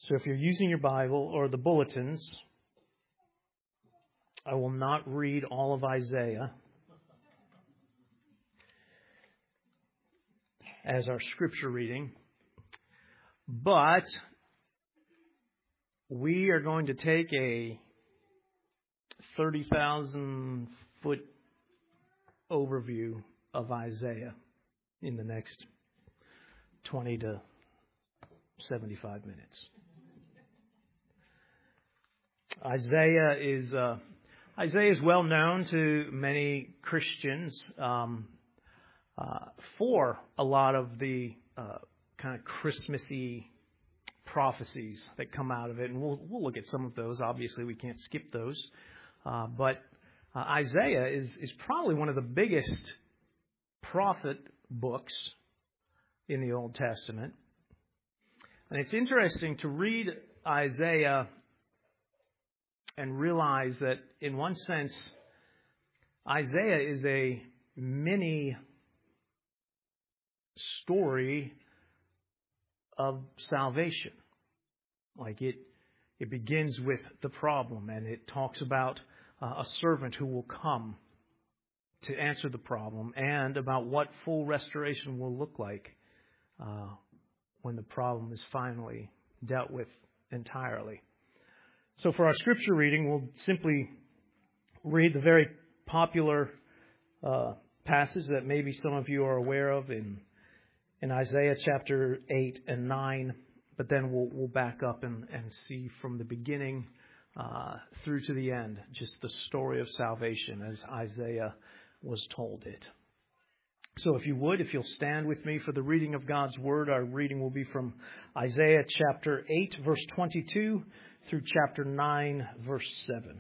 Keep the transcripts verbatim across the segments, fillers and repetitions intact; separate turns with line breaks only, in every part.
So if you're using your Bible or the bulletins, I will not read all of Isaiah as our scripture reading, but we are going to take a thirty thousand foot overview of Isaiah in the next twenty to seventy-five minutes. Isaiah is uh, Isaiah is well known to many Christians um, uh, for a lot of the uh, kind of Christmassy prophecies that come out of it, and we'll we'll look at some of those. Obviously, we can't skip those, uh, but uh, Isaiah is is probably one of the biggest prophet books in the Old Testament, and it's interesting to read Isaiah and realize that, in one sense, Isaiah is a mini story of salvation. Like it, it begins with the problem, and it talks about uh, a servant who will come to answer the problem, and about what full restoration will look like uh, when the problem is finally dealt with entirely. So for our scripture reading, we'll simply read the very popular uh, passage that maybe some of you are aware of in in Isaiah chapter eight and nine, but then we'll we'll back up and, and see from the beginning uh, through to the end just the story of salvation as Isaiah was told it. So if you would, if you'll stand with me for the reading of God's Word, our reading will be from Isaiah chapter eight, verse twenty-two, through chapter nine, verse seven.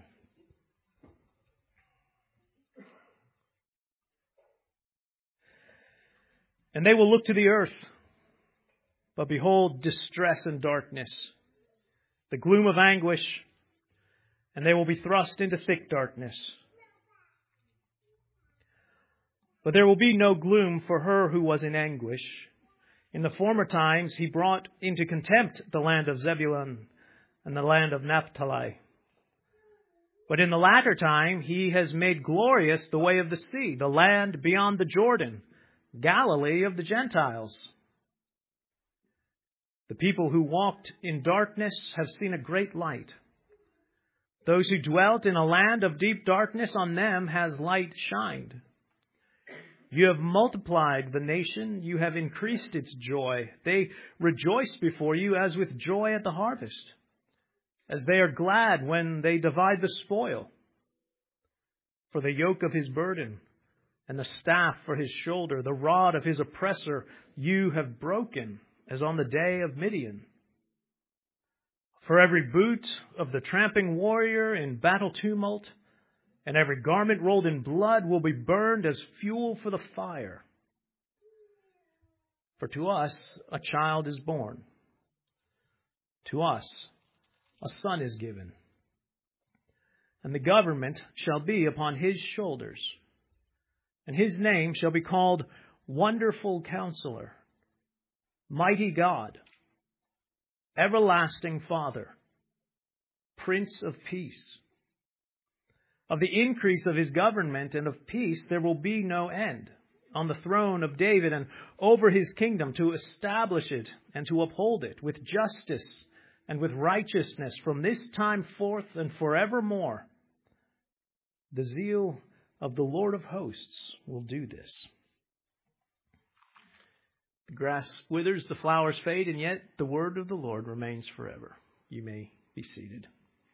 And they will look to the earth, but behold distress and darkness, the gloom of anguish, and they will be thrust into thick darkness. But there will be no gloom for her who was in anguish. In the former times he brought into contempt the land of Zebulun and the land of Naphtali. But in the latter time he has made glorious the way of the sea, the land beyond the Jordan, Galilee of the Gentiles. The people who walked in darkness have seen a great light. Those who dwelt in a land of deep darkness, on them has light shined. You have multiplied the nation, you have increased its joy. They rejoice before you as with joy at the harvest, as they are glad when they divide the spoil. For the yoke of his burden and the staff for his shoulder, the rod of his oppressor, you have broken, as on the day of Midian. For every boot of the tramping warrior in battle tumult, and every garment rolled in blood will be burned as fuel for the fire. For to us a child is born. To us a son is given. And the government shall be upon his shoulders. And his name shall be called Wonderful Counselor, Mighty God, Everlasting Father, Prince of Peace. Of the increase of his government and of peace there will be no end, on the throne of David and over his kingdom, to establish it and to uphold it with justice and with righteousness from this time forth and forevermore. The zeal of the Lord of hosts will do this. The grass withers, the flowers fade, and yet the word of the Lord remains forever. You may be seated.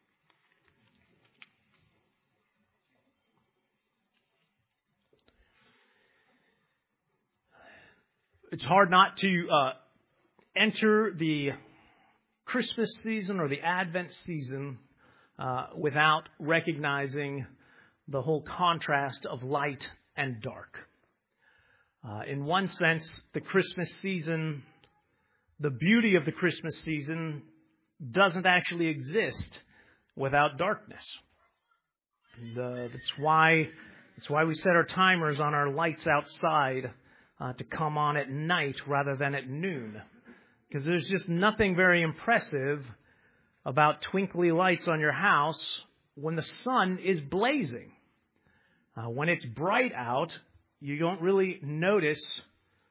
It's hard not to uh, enter the Christmas season or the Advent season uh, without recognizing the whole contrast of light and dark. Uh, in one sense, the Christmas season, the beauty of the Christmas season doesn't actually exist without darkness. And, uh, that's why that's why we set our timers on our lights outside uh, to come on at night rather than at noon. Because there's just nothing very impressive about twinkly lights on your house when the sun is blazing. Uh, when it's bright out, you don't really notice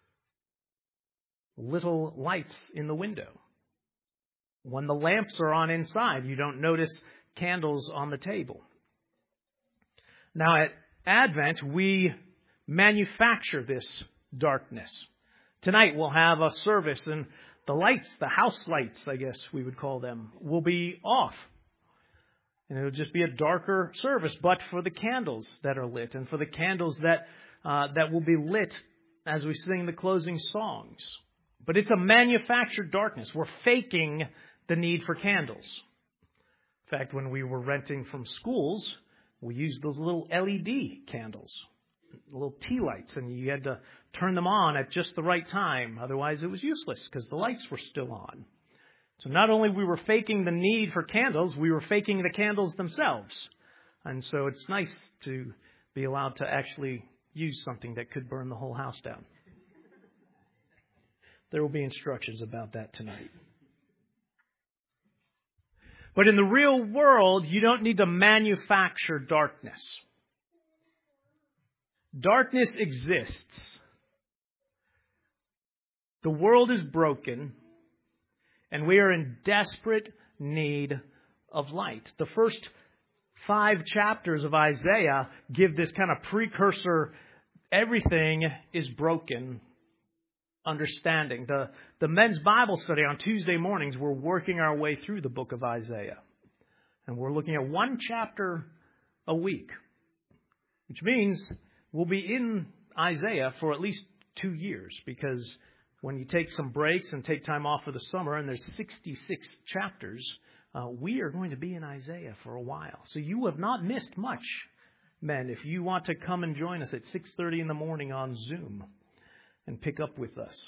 little lights in the window. When the lamps are on inside, you don't notice candles on the table. Now at Advent, we manufacture this darkness. Tonight we'll have a service and the lights, the house lights, I guess we would call them, will be off. And it'll just be a darker service, but for the candles that are lit and for the candles that uh, that will be lit as we sing the closing songs. But it's a manufactured darkness. We're faking the need for candles. In fact, when we were renting from schools, we used those little L E D candles, little tea lights, and you had to turn them on at just the right time. Otherwise, it was useless because the lights were still on. So not only we were faking the need for candles, we were faking the candles themselves. And so it's nice to be allowed to actually use something that could burn the whole house down. There will be instructions about that tonight. But in the real world, you don't need to manufacture darkness. Darkness exists. The world is broken, and we are in desperate need of light. The first five chapters of Isaiah give this kind of precursor, everything is broken understanding. The, the men's Bible study on Tuesday mornings, we're working our way through the book of Isaiah. And we're looking at one chapter a week, which means we'll be in Isaiah for at least two years, because when you take some breaks and take time off for the summer, and there's sixty-six chapters, uh, we are going to be in Isaiah for a while. So you have not missed much, men, if you want to come and join us at six thirty in the morning on Zoom and pick up with us.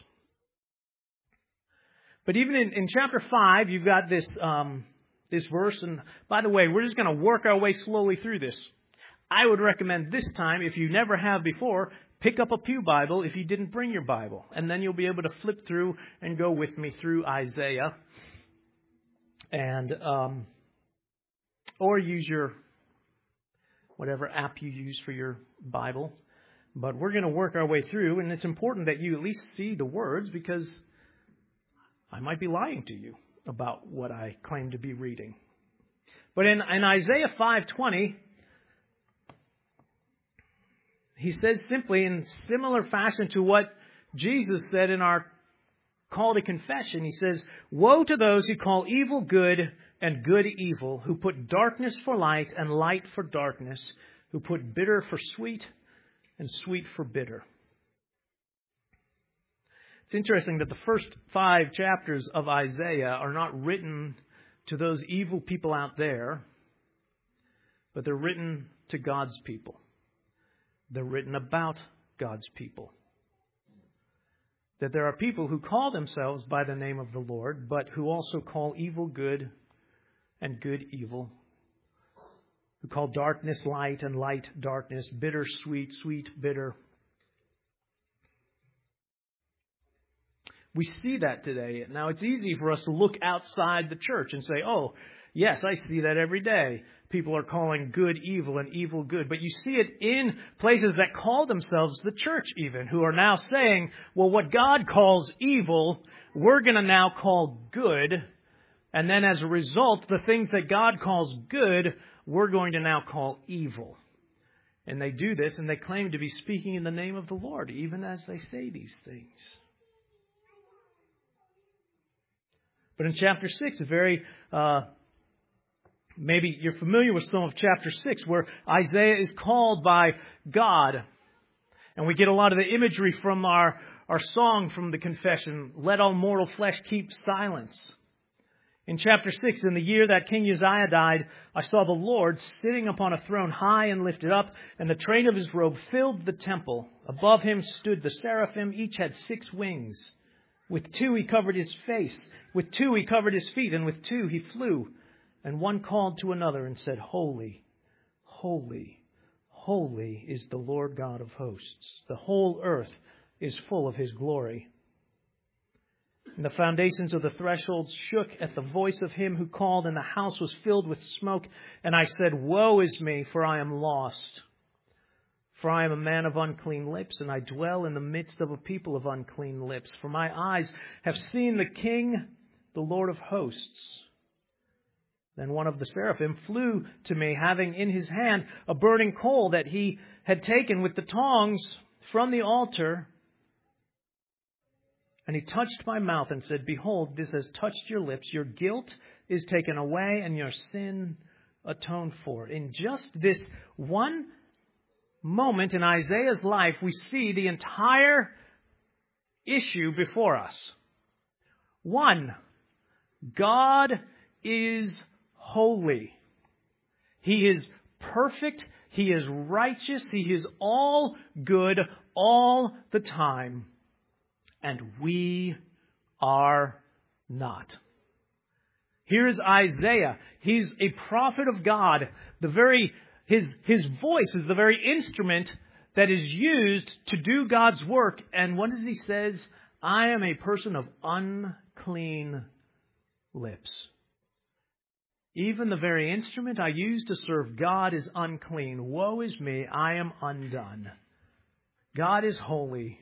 But even in, in chapter five, you've got this um, this verse. And by the way, we're just going to work our way slowly through this. I would recommend this time, if you never have before, pick up a pew Bible if you didn't bring your Bible. And then you'll be able to flip through and go with me through Isaiah. And um, or use your whatever app you use for your Bible. But we're going to work our way through, and it's important that you at least see the words, because I might be lying to you about what I claim to be reading. But in, in Isaiah five twenty, he says simply, in similar fashion to what Jesus said in our call to confession, he says, "Woe to those who call evil good and good evil, who put darkness for light and light for darkness, who put bitter for sweet and sweet for bitter." It's interesting that the first five chapters of Isaiah are not written to those evil people out there, but they're written to God's people. They're written about God's people. That there are people who call themselves by the name of the Lord, but who also call evil good and good evil, who call darkness light and light darkness, bitter sweet, sweet bitter. We see that today. Now, it's easy for us to look outside the church and say, oh, yes, I see that every day. People are calling good evil and evil good. But you see it in places that call themselves the church even, who are now saying, well, what God calls evil, we're going to now call good. And then as a result, the things that God calls good, we're going to now call evil. And they do this, and they claim to be speaking in the name of the Lord, even as they say these things. But in chapter six, a very, uh, maybe you're familiar with some of chapter six, where Isaiah is called by God. And we get a lot of the imagery from our, our song from the confession, "Let all mortal flesh keep silence." In chapter six, in the year that King Uzziah died, I saw the Lord sitting upon a throne high and lifted up, and the train of his robe filled the temple. Above him stood the seraphim, each had six wings. With two he covered his face, with two he covered his feet, and with two he flew. And one called to another and said, "Holy, holy, holy is the Lord God of hosts. The whole earth is full of his glory." And the foundations of the thresholds shook at the voice of him who called, and the house was filled with smoke. And I said, Woe is me, for I am lost. For I am a man of unclean lips, and I dwell in the midst of a people of unclean lips. For my eyes have seen the King, the Lord of hosts. Then one of the seraphim flew to me, having in his hand a burning coal that he had taken with the tongs from the altar. And he touched my mouth and said, Behold, this has touched your lips. Your guilt is taken away and your sin atoned for. In just this one moment in Isaiah's life, we see the entire issue before us. One, God is holy. He is perfect. He is righteous. He is all good all the time. And we are not. Here is Isaiah. He's a prophet of God. The very his his voice is the very instrument that is used to do God's work. And what does he says? I am a person of unclean lips. Even the very instrument I use to serve God is unclean. Woe is me, I am undone. God is holy.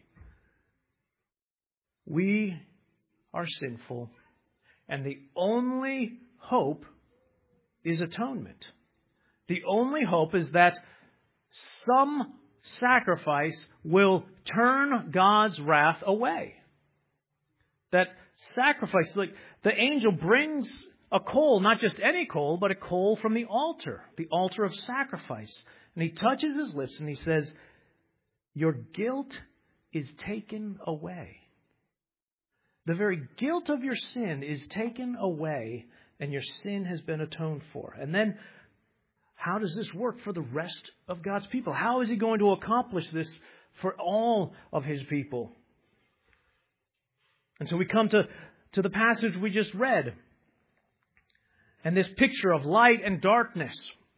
We are sinful. And the only hope is atonement. The only hope is that some sacrifice will turn God's wrath away. That sacrifice, like the angel brings a coal, not just any coal, but a coal from the altar, the altar of sacrifice. And he touches his lips and he says, Your guilt is taken away. The very guilt of your sin is taken away and your sin has been atoned for. And then, how does this work for the rest of God's people? How is he going to accomplish this for all of his people? And so we come to, to the passage we just read. And this picture of light and darkness.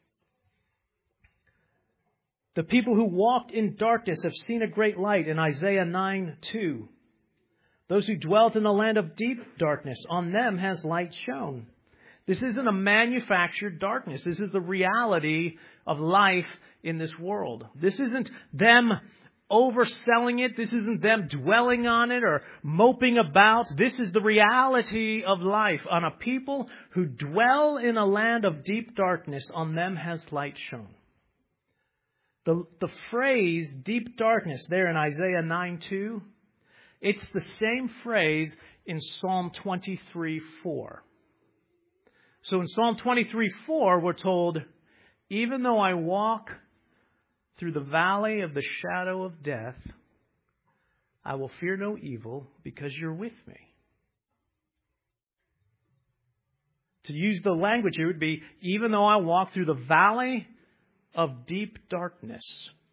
The people who walked in darkness have seen a great light in Isaiah nine two. Those who dwelt in the land of deep darkness, on them has light shone. This isn't a manufactured darkness. This is the reality of life in this world. This isn't them overselling it. This isn't them dwelling on it or moping about. This is the reality of life. On a people who dwell in a land of deep darkness, on them has light shone. The, the phrase deep darkness there in Isaiah nine two, it's the same phrase in Psalm twenty-three four. So in Psalm twenty-three four, we're told, even though I walk through the valley of the shadow of death, I will fear no evil because you're with me. To use the language here would be, even though I walk through the valley of deep darkness.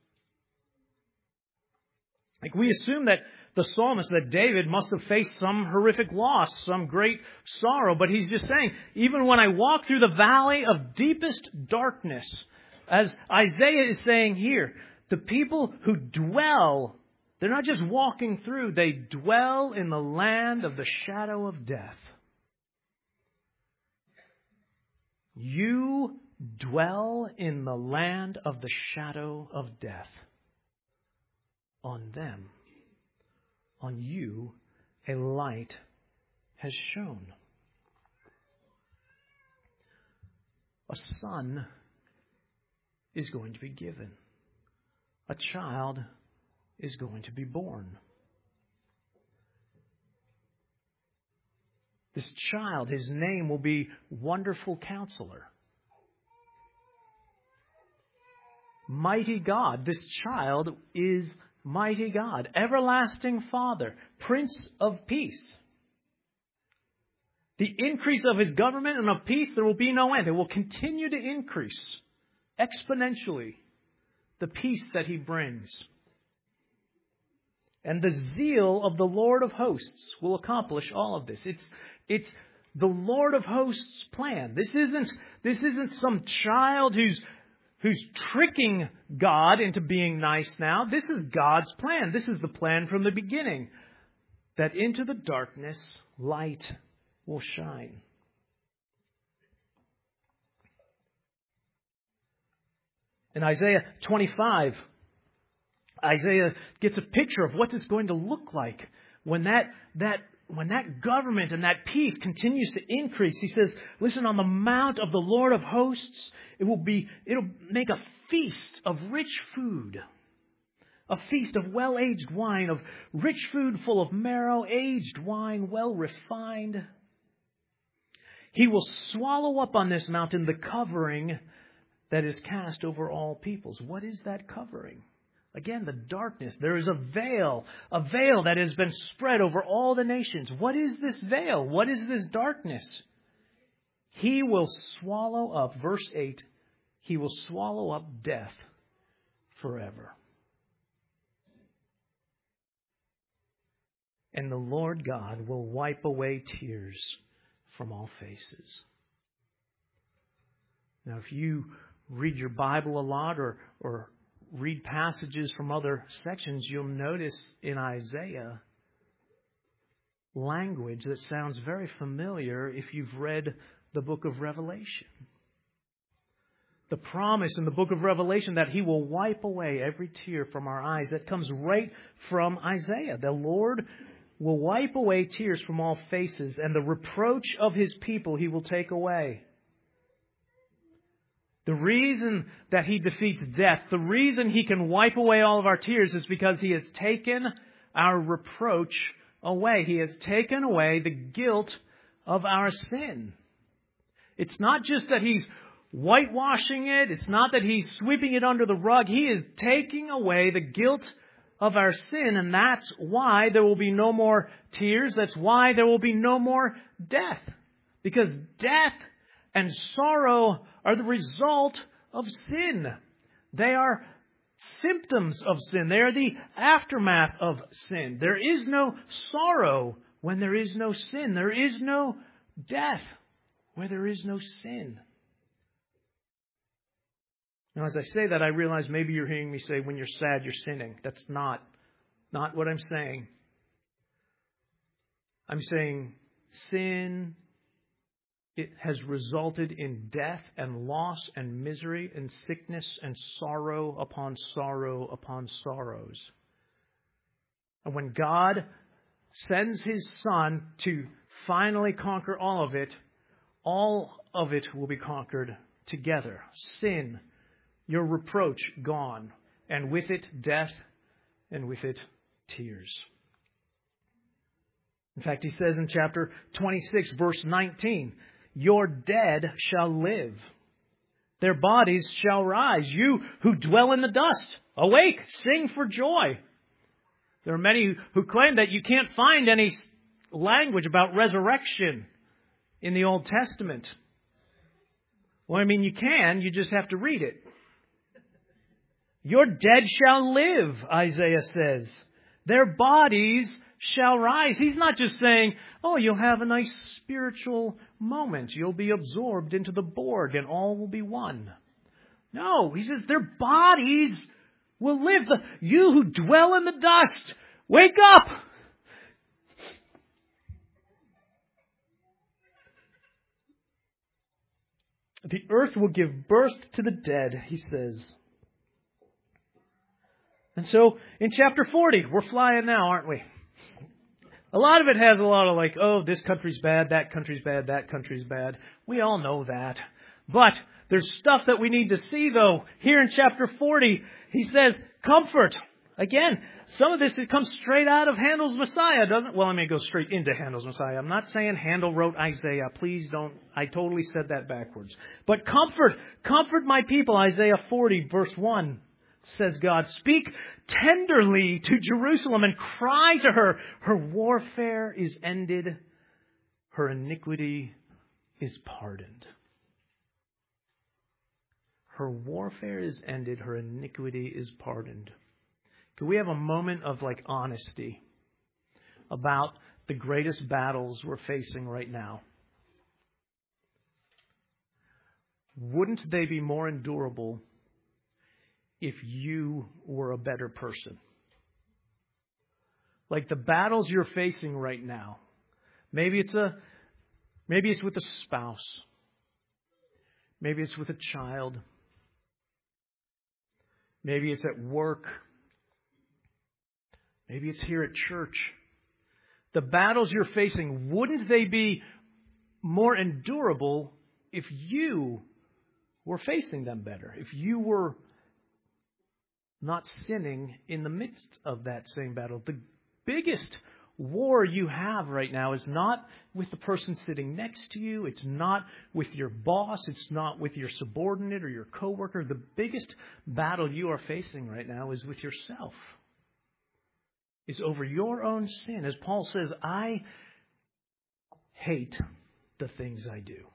Like we assume that the psalmist, that David, must have faced some horrific loss, some great sorrow. But he's just saying, even when I walk through the valley of deepest darkness, as Isaiah is saying here, the people who dwell, they're not just walking through, they dwell in the land of the shadow of death. You dwell in the land of the shadow of death. On them, on you, a light has shone. A son is going to be given. A child is going to be born. This child, his name will be Wonderful Counselor. Mighty God. This child is Mighty God, Everlasting Father, Prince of Peace. The increase of his government and of peace, there will be no end. It will continue to increase exponentially, the peace that he brings. And the zeal of the Lord of hosts will accomplish all of this. It's, it's the Lord of hosts' plan. This isn't, this isn't some child who's who's tricking God into being nice now. This is God's plan. This is the plan from the beginning. That into the darkness light will shine. In Isaiah twenty-five, Isaiah gets a picture of what it's going to look like when that, that, when that government and that peace continues to increase. He says, listen, on the mount of the Lord of hosts, it will be, it'll make a feast of rich food. A feast of well-aged wine, of rich food full of marrow, aged wine, well refined. He will swallow up on this mountain the covering that is cast over all peoples. What is that covering? Again, the darkness. There is a veil, a veil that has been spread over all the nations. What is this veil? What is this darkness? He will swallow up, verse eight, He will swallow up death forever. And the Lord God will wipe away tears from all faces. Now, if you read your Bible a lot or, or read passages from other sections, you'll notice in Isaiah language that sounds very familiar if you've read the book of Revelation. The promise in the book of Revelation that He will wipe away every tear from our eyes, that comes right from Isaiah. The Lord will wipe away tears from all faces, and the reproach of His people He will take away. The reason that He defeats death, the reason He can wipe away all of our tears is because He has taken our reproach away. He has taken away the guilt of our sin. It's not just that He's whitewashing it. It's not that He's sweeping it under the rug. He is taking away the guilt of our sin, and that's why there will be no more tears. That's why there will be no more death. Because death and sorrow are the result of sin. They are symptoms of sin. They are the aftermath of sin. There is no sorrow when there is no sin. There is no death where there is no sin. Now, as I say that, I realize maybe you're hearing me say, when you're sad, you're sinning. That's not, not what I'm saying. I'm saying sin, it has resulted in death and loss and misery and sickness and sorrow upon sorrow upon sorrows. And when God sends His Son to finally conquer all of it, all of it will be conquered together. Sin, your reproach gone, and with it death, and with it tears. In fact, He says in chapter twenty-six, verse nineteen, your dead shall live. Their bodies shall rise. You who dwell in the dust, awake, sing for joy. There are many who claim that you can't find any language about resurrection in the Old Testament. Well, I mean, you can, you just have to read it. Your dead shall live, Isaiah says. Their bodies shall rise. He's not just saying, oh, you'll have a nice spiritual moment. You'll be absorbed into the Borg and all will be one. No, He says their bodies will live. The, you who dwell in the dust, wake up. The earth will give birth to the dead, He says. And so, in chapter forty, we're flying now, aren't we? A lot of it has a lot of like, oh, this country's bad, that country's bad, that country's bad. We all know that. But there's stuff that we need to see, though. Here in chapter forty, he says, comfort. Again, some of this it comes straight out of Handel's Messiah, doesn't it? Well, I mean, it goes straight into Handel's Messiah. I'm not saying Handel wrote Isaiah. Please don't. I totally said that backwards. But comfort, comfort my people, Isaiah forty, verse one. Says God, speak tenderly to Jerusalem and cry to her. Her warfare is ended. Her iniquity is pardoned. Her warfare is ended. Her iniquity is pardoned. Can we have a moment of like honesty about the greatest battles we're facing right now? Wouldn't they be more endurable if you were a better person? Like the battles you're facing right now, Maybe it's a, maybe it's with a spouse. Maybe it's with a child. Maybe it's at work. Maybe it's here at church. The battles you're facing, wouldn't they be more endurable if you were facing them better? If you were not sinning in the midst of that same battle? The biggest war you have right now is not with the person sitting next to you. It's not with your boss. It's not with your subordinate or your coworker. The biggest battle you are facing right now is with yourself. Is over your own sin. As Paul says, I hate the things I do.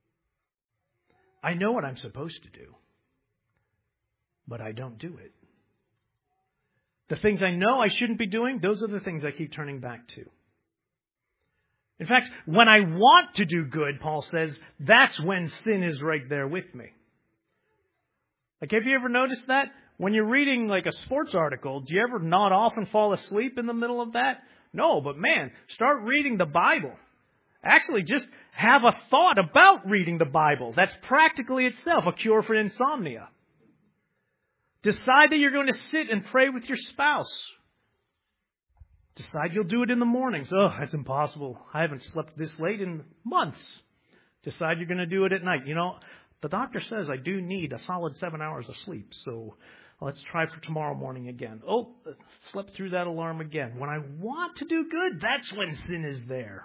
I know what I'm supposed to do, but I don't do it. The things I know I shouldn't be doing, those are the things I keep turning back to. In fact, when I want to do good, Paul says, that's when sin is right there with me. Like, have you ever noticed that? When you're reading like a sports article, do you ever nod off and fall asleep in the middle of that? No, but man, start reading the Bible. Actually, just have a thought about reading the Bible. That's practically itself a cure for insomnia. Decide that you're going to sit and pray with your spouse. Decide you'll do it in the mornings. Oh, that's impossible. I haven't slept this late in months. Decide you're going to do it at night. You know, the doctor says I do need a solid seven hours of sleep, so let's try for tomorrow morning again. Oh, slept through that alarm again. When I want to do good, that's when sin is there.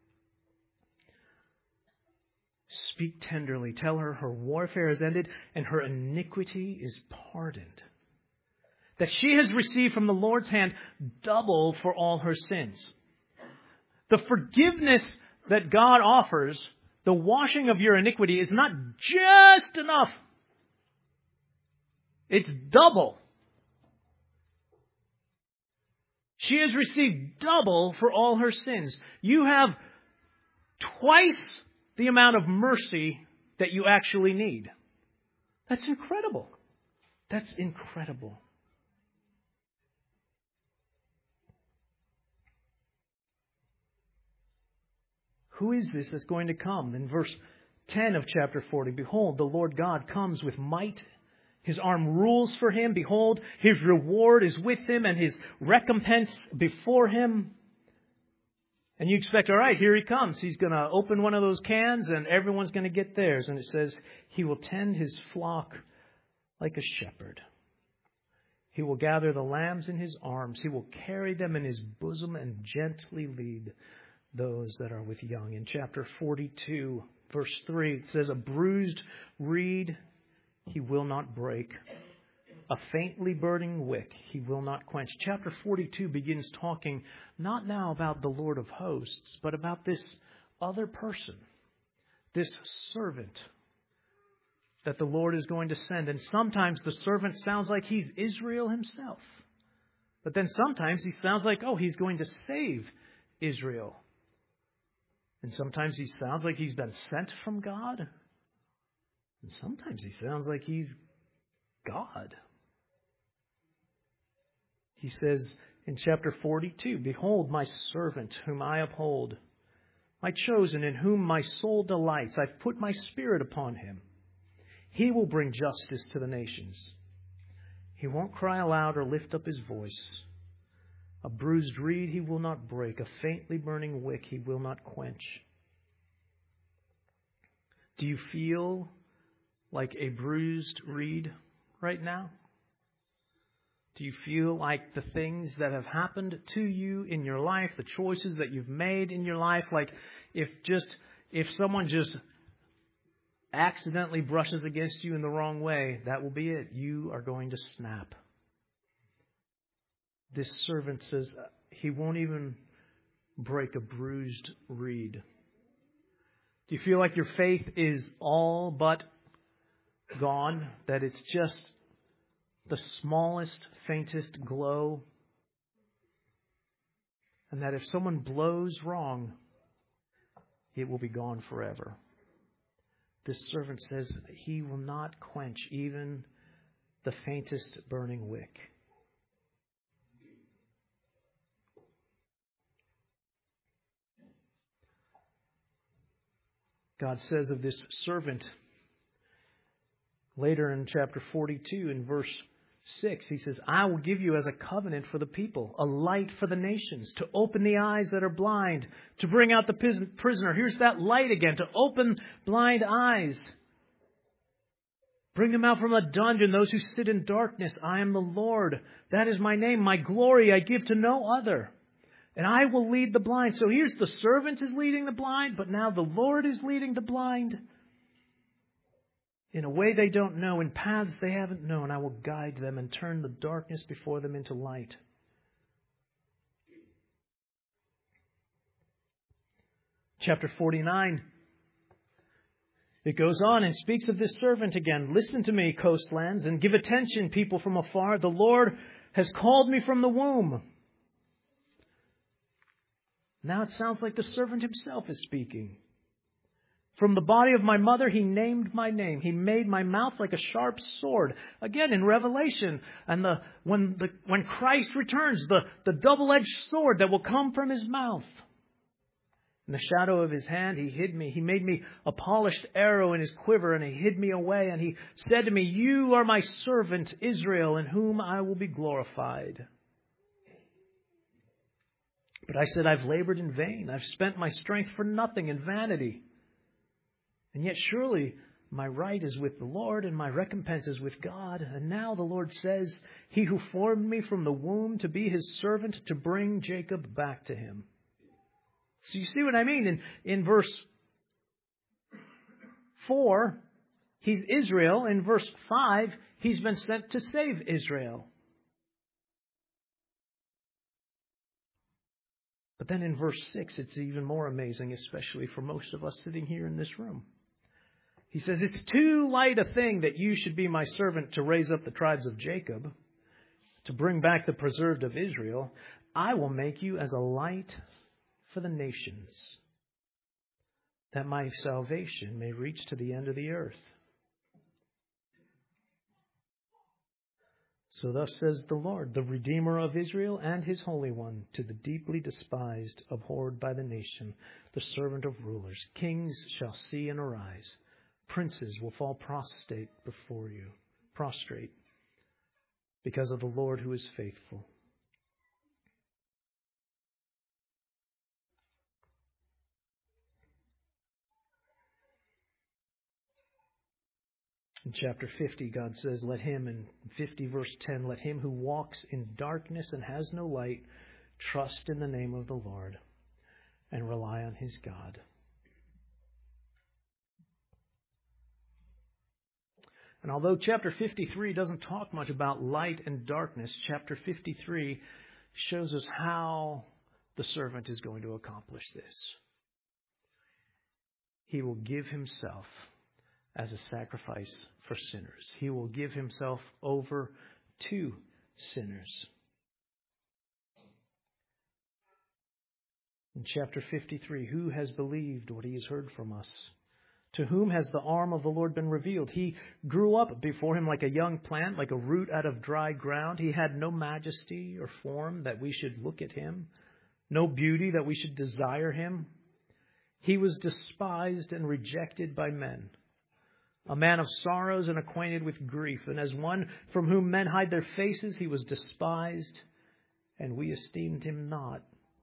Speak tenderly. Tell her her warfare is ended and her iniquity is pardoned. That she has received from the Lord's hand double for all her sins. The forgiveness that God offers, the washing of your iniquity, is not just enough. It's double. She has received double for all her sins. You have twice the amount of mercy that you actually need. That's incredible. That's incredible. Who is this that's going to come? In verse ten of chapter forty, behold, the Lord God comes with might. His arm rules for him. Behold, his reward is with him and his recompense before him. And you expect, all right, here he comes. He's going to open one of those cans and everyone's going to get theirs. And it says, he will tend his flock like a shepherd. He will gather the lambs in his arms. He will carry them in his bosom and gently lead those that are with young. In chapter forty-two, verse three, it says, a bruised reed he will not break. A faintly burning wick he will not quench. Chapter forty-two begins talking not now about the Lord of hosts, but about this other person, this servant that the Lord is going to send. And sometimes the servant sounds like he's Israel himself. But then sometimes he sounds like, oh, he's going to save Israel. And sometimes he sounds like he's been sent from God. And sometimes he sounds like he's God. He says in chapter forty-two, behold my servant whom I uphold, my chosen in whom my soul delights. I've put my spirit upon him. He will bring justice to the nations. He won't cry aloud or lift up his voice. A bruised reed he will not break. A faintly burning wick he will not quench. Do you feel like a bruised reed right now? Do you feel like the things that have happened to you in your life, the choices that you've made in your life, like if just if someone just accidentally brushes against you in the wrong way, that will be it. You are going to snap. This servant says he won't even break a bruised reed. Do you feel like your faith is all but gone? That it's just the smallest, faintest glow? And that if someone blows wrong, it will be gone forever. This servant says he will not quench even the faintest burning wick. God says of this servant later in chapter forty-two, in verse six, He says, I will give you as a covenant for the people, a light for the nations, to open the eyes that are blind, to bring out the prisoner. Here's that light again, to open blind eyes. Bring them out from a dungeon, those who sit in darkness. I am the Lord. That is my name. My glory I give to no other. And I will lead the blind. So here's the servant is leading the blind, but now the Lord is leading the blind. In a way they don't know, in paths they haven't known, I will guide them and turn the darkness before them into light. Chapter forty-nine. It goes on and speaks of this servant again. Listen to me, coastlands, and give attention, people from afar. The Lord has called me from the womb. Now it sounds like the servant himself is speaking. From the body of my mother, He named my name. He made my mouth like a sharp sword. Again, in Revelation, and the when the when Christ returns, the, the double-edged sword that will come from His mouth. In the shadow of His hand, He hid me. He made me a polished arrow in His quiver, and He hid me away. And He said to me, You are my servant, Israel, in whom I will be glorified. But I said, I've labored in vain. I've spent my strength for nothing in vanity. And yet surely my right is with the Lord, and my recompense is with God. And now the Lord says, He who formed me from the womb to be His servant, to bring Jacob back to Him. So you see what I mean? In, in verse four, He's Israel. In verse five, He's been sent to save Israel. But then in verse six, it's even more amazing, especially for most of us sitting here in this room. He says, It's too light a thing that you should be my servant to raise up the tribes of Jacob, to bring back the preserved of Israel. I will make you as a light for the nations, that my salvation may reach to the end of the earth. So thus says the Lord, the Redeemer of Israel and His Holy One, to the deeply despised, abhorred by the nation, the servant of rulers. Kings shall see and arise. Princes will fall prostrate before you, prostrate, because of the Lord who is faithful. In chapter fifty, God says, let him, in fifty verse ten, let him who walks in darkness and has no light trust in the name of the Lord and rely on His God. And although chapter fifty-three doesn't talk much about light and darkness, chapter fifty-three shows us how the servant is going to accomplish this. He will give Himself as a sacrifice for sinners. He will give Himself over to sinners. In chapter fifty-three, who has believed what He has heard from us? To whom has the arm of the Lord been revealed? He grew up before Him like a young plant, like a root out of dry ground. He had no majesty or form that we should look at Him, no beauty that we should desire Him. He was despised and rejected by men, a man of sorrows and acquainted with grief. And as one from whom men hide their faces, He was despised, and we esteemed Him not.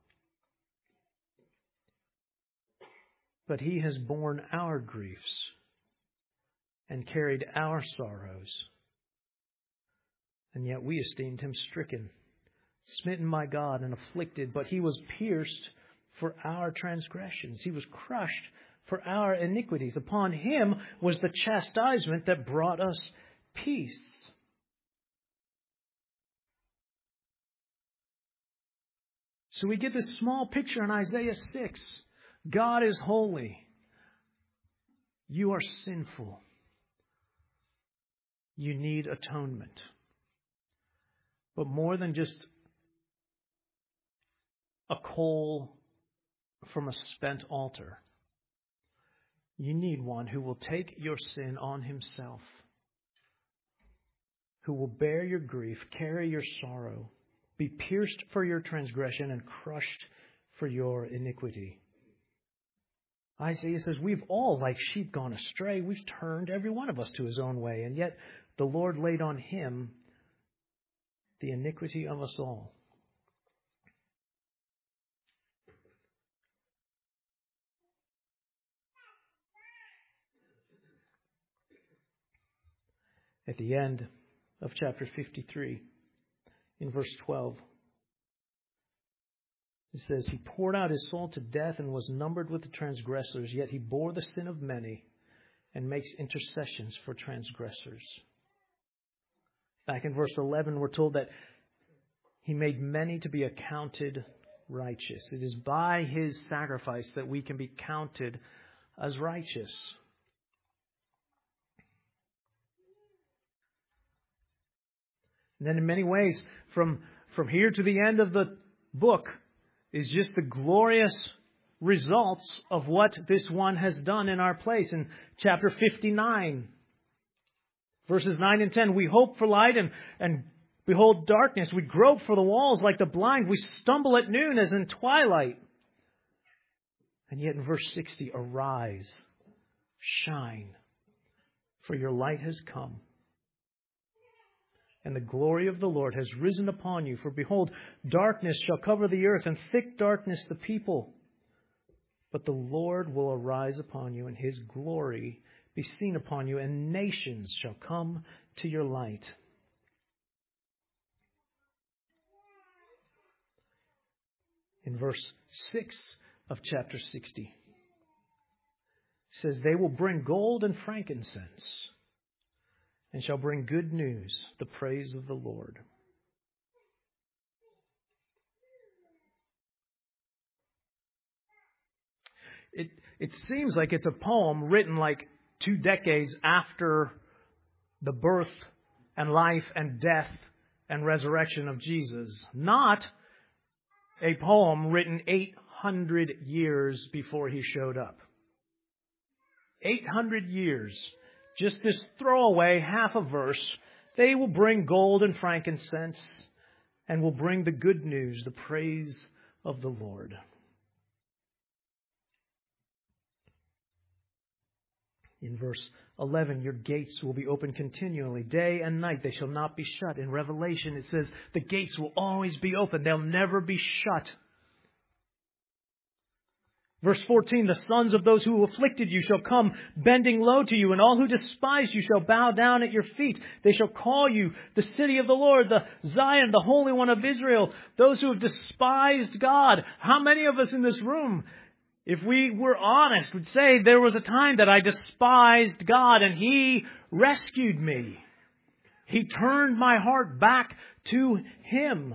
But He has borne our griefs and carried our sorrows. And yet we esteemed Him stricken, smitten by God, and afflicted. But He was pierced for our transgressions. He was crushed for our iniquities. Upon Him was the chastisement that brought us peace. So we get this small picture in Isaiah six. God is holy. You are sinful. You need atonement. But more than just a coal from a spent altar, you need one who will take your sin on Himself, who will bear your grief, carry your sorrow, be pierced for your transgression, and crushed for your iniquity. Isaiah says, we've all like sheep gone astray. We've turned every one of us to his own way. And yet the Lord laid on him the iniquity of us all. At the end of chapter fifty-three, in verse twelve, it says, he poured out his soul to death and was numbered with the transgressors, yet he bore the sin of many and makes intercessions for transgressors. Back in verse eleven, we're told that he made many to be accounted righteous. It is by his sacrifice that we can be counted as righteous. And then in many ways, from, from here to the end of the book, is just the glorious results of what this one has done in our place. In chapter fifty-nine, verses nine and ten, we hope for light and, and behold darkness. We grope for the walls like the blind. We stumble at noon as in twilight. And yet in verse sixty, arise, shine, for your light has come. And the glory of the Lord has risen upon you. For behold, darkness shall cover the earth, and thick darkness the people. But the Lord will arise upon you, and his glory be seen upon you, and nations shall come to your light. In verse six of chapter sixty, it says, they will bring gold and frankincense, and shall bring good news, the praise of the Lord. It it seems like it's a poem written like two decades after the birth and life and death and resurrection of Jesus. Not a poem written eight hundred years before he showed up. eight hundred years. Just this throwaway half a verse. They will bring gold and frankincense and will bring the good news, the praise of the Lord. In verse eleven, your gates will be open continually, day and night. They shall not be shut. In Revelation, it says the gates will always be open. They'll never be shut. Verse fourteen, the sons of those who afflicted you shall come bending low to you, and all who despise you shall bow down at your feet. They shall call you the city of the Lord, the Zion, the Holy One of Israel, those who have despised God. How many of us in this room, if we were honest, would say there was a time that I despised God and He rescued me. He turned my heart back to Him.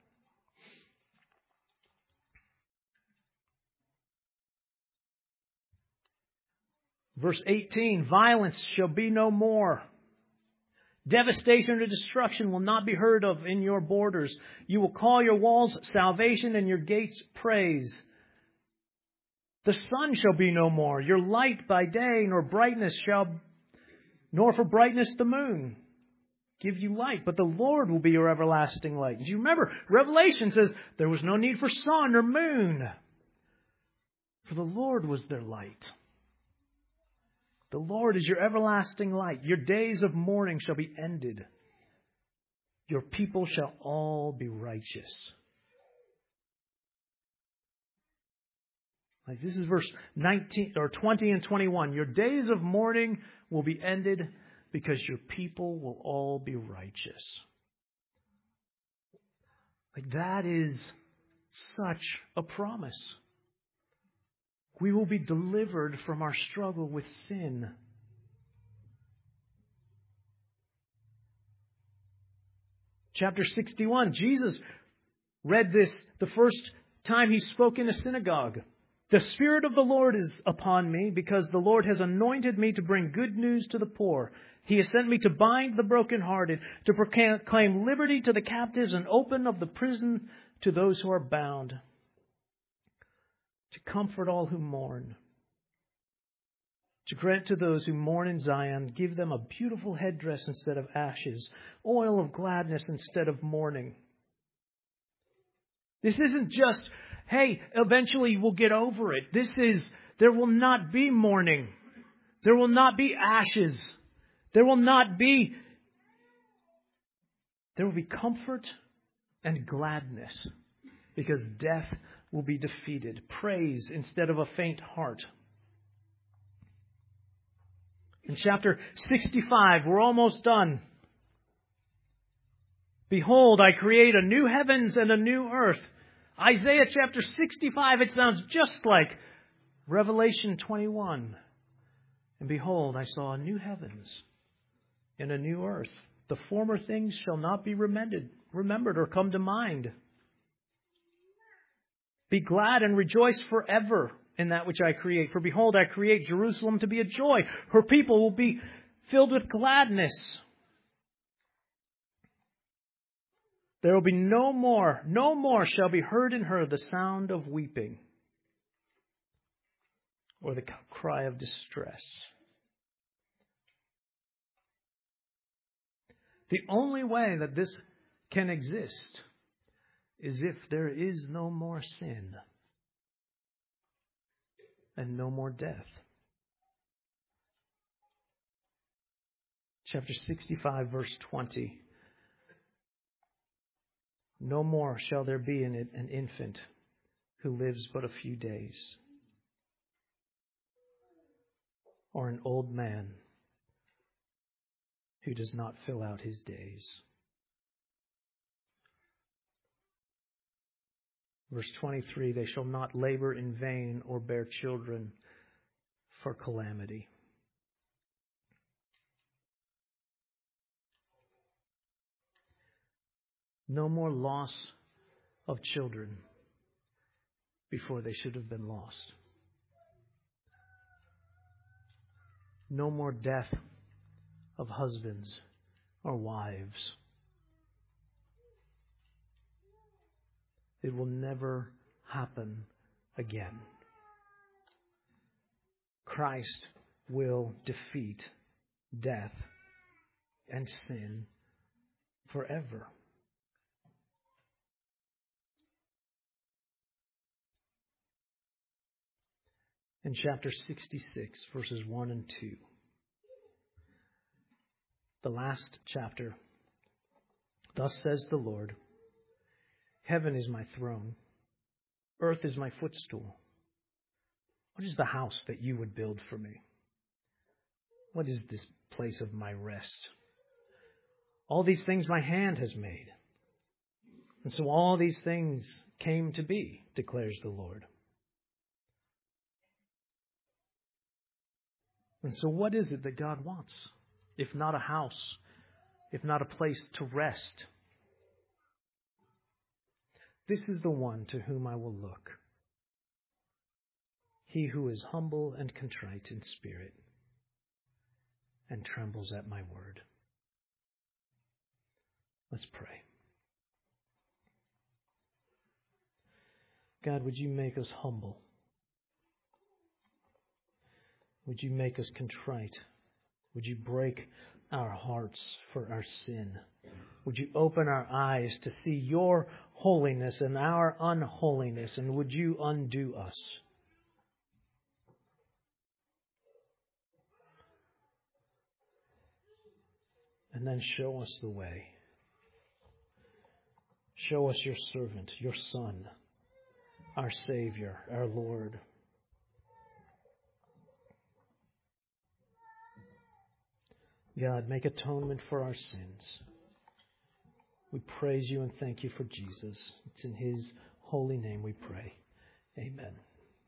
Verse eighteen, violence shall be no more. Devastation or destruction will not be heard of in your borders. You will call your walls salvation and your gates praise. The sun shall be no more, your light by day, nor brightness shall, nor for brightness the moon give you light, but the Lord will be your everlasting light. Do you remember, Revelation says there was no need for sun or moon, for the Lord was their light. The Lord is your everlasting light. Your days of mourning shall be ended. Your people shall all be righteous. Like this is verse nineteen or twenty and twenty-one. Your days of mourning will be ended because your people will all be righteous. Like that is such a promise. We will be delivered from our struggle with sin. Chapter sixty-one, Jesus read this the first time he spoke in a synagogue. The Spirit of the Lord is upon me because the Lord has anointed me to bring good news to the poor. He has sent me to bind the brokenhearted, to proclaim liberty to the captives and open of the prison to those who are bound, to comfort all who mourn, to grant to those who mourn in Zion, give them a beautiful headdress instead of ashes, oil of gladness instead of mourning. This isn't just, hey, eventually we'll get over it. This is there will not be mourning. There will not be ashes. There will not be... There will be comfort and gladness because death will be defeated. Praise instead of a faint heart. In chapter sixty-five, we're almost done. Behold, I create a new heavens and a new earth. Isaiah chapter sixty-five, it sounds just like Revelation twenty-one. And behold, I saw a new heavens and a new earth. The former things shall not be remembered, remembered or come to mind. Be glad and rejoice forever in that which I create. For behold, I create Jerusalem to be a joy. Her people will be filled with gladness. There will be no more, no more shall be heard in her the sound of weeping or the cry of distress. The only way that this can exist is if there is no more sin and no more death. Chapter sixty-five, verse twenty. No more shall there be in it an infant who lives but a few days, or an old man who does not fill out his days. Verse twenty-three, they shall not labor in vain or bear children for calamity. No more loss of children before they should have been lost. No more death of husbands or wives. It will never happen again. Christ will defeat death and sin forever. In chapter sixty-six, verses one and two, the last chapter, thus says the Lord, heaven is my throne, earth is my footstool. What is the house that you would build for me? What is this place of my rest? All these things my hand has made. And so all these things came to be, declares the Lord. And so what is it that God wants? If not a house, if not a place to rest. This is the one to whom I will look. He who is humble and contrite in spirit and trembles at my word. Let's pray. God, would you make us humble? Would you make us contrite? Would you break our hearts for our sin? Would you open our eyes to see your holiness and our unholiness? And would you undo us? And then show us the way. Show us your servant, your Son, our Savior, our Lord. God, make atonement for our sins. We praise you and thank you for Jesus. It's in his holy name we pray. Amen.